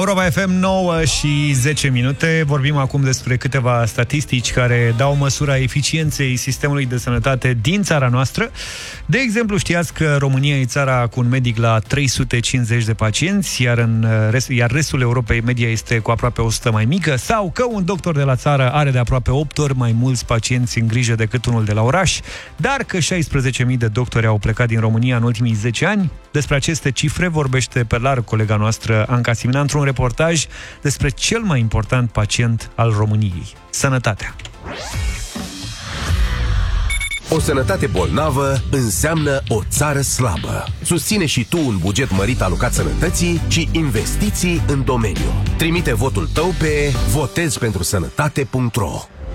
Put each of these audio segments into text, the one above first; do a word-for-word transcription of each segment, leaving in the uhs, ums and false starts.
Europa F M, nouă și zece minute. Vorbim acum despre câteva statistici care dau măsura eficienței sistemului de sănătate din țara noastră. De exemplu, știați că România e țara cu un medic la trei sute cincizeci de pacienți, iar, în rest, iar restul Europei media este cu aproape o sută mai mică, sau că un doctor de la țară are de aproape opt ori mai mulți pacienți în grijă decât unul de la oraș, dar că șaisprezece mii de doctori au plecat din România în ultimii zece ani. Despre aceste cifre vorbește pe larg colega noastră Anca Simina într-un reportaj despre cel mai important pacient al României: sănătatea. O sănătate bolnavă înseamnă o țară slabă. Susține și tu un buget mărit alocat sănătății și investiții în domeniu. Trimite votul tău pe votez pentru sănătate punct ro.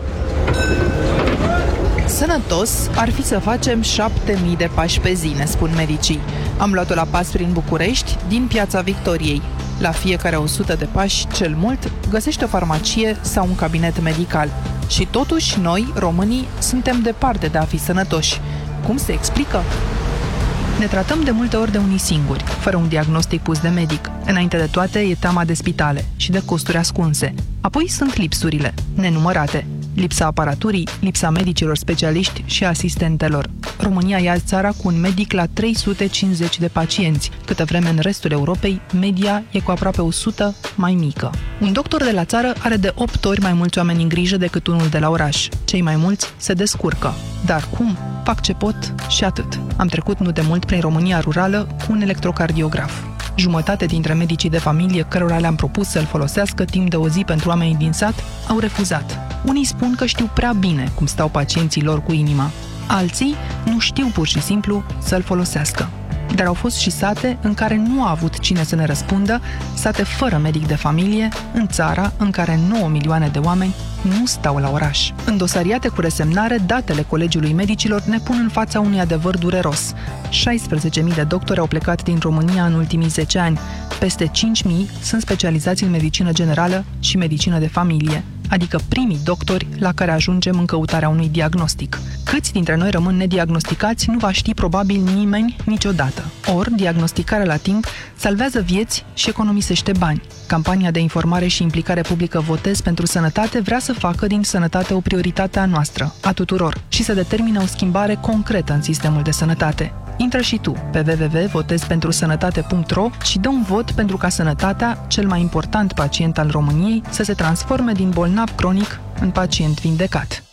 Sănătos ar fi să facem șapte mii de pași pe zi, ne spun medicii. Am luat-o la pas prin București, din Piața Victoriei. La fiecare o sută de pași, cel mult, găsești o farmacie sau un cabinet medical. Și totuși, noi, românii, suntem departe de a fi sănătoși. Cum se explică? Ne tratăm de multe ori de unii singuri, fără un diagnostic pus de medic. Înainte de toate, e teama de spitale și de costuri ascunse. Apoi sunt lipsurile, nenumărate. Lipsa aparaturii, lipsa medicilor specialiști și asistentelor. România e țara cu un medic la trei sute cincizeci de pacienți, câtă vreme în restul Europei media e cu aproape o sută mai mică. Un doctor de la țară are de opt ori mai mulți oameni în grijă decât unul de la oraș. Cei mai mulți se descurcă. Dar cum? Fac ce pot și atât. Am trecut nu de mult prin România rurală cu un electrocardiograf. Jumătate dintre medicii de familie cărora le-am propus să-l folosească timp de o zi pentru oamenii din sat au refuzat. Unii spun că știu prea bine cum stau pacienții lor cu inima. Alții nu știu pur și simplu să-l folosească. Dar au fost și sate în care nu a avut cine să ne răspundă, sate fără medic de familie, în țara în care nouă milioane de oameni nu stau la oraș. Îndosariate cu resemnare, datele Colegiului Medicilor ne pun în fața unui adevăr dureros. șaisprezece mii de doctori au plecat din România în ultimii zece ani. Peste cinci mii sunt specializați în medicină generală și medicină de familie, adică primii doctori la care ajungem în căutarea unui diagnostic. Câți dintre noi rămân nediagnosticați nu va ști probabil nimeni niciodată. Ori, diagnosticarea la timp salvează vieți și economisește bani. Campania de informare și implicare publică Votez pentru Sănătate vrea să facă din sănătate o prioritate a noastră, a tuturor, și să determine o schimbare concretă în sistemul de sănătate. Intră și tu pe w w w punct votez pentru sănătate punct ro și dă un vot pentru ca sănătatea, cel mai important pacient al României, să se transforme din bolnav cronic în pacient vindecat.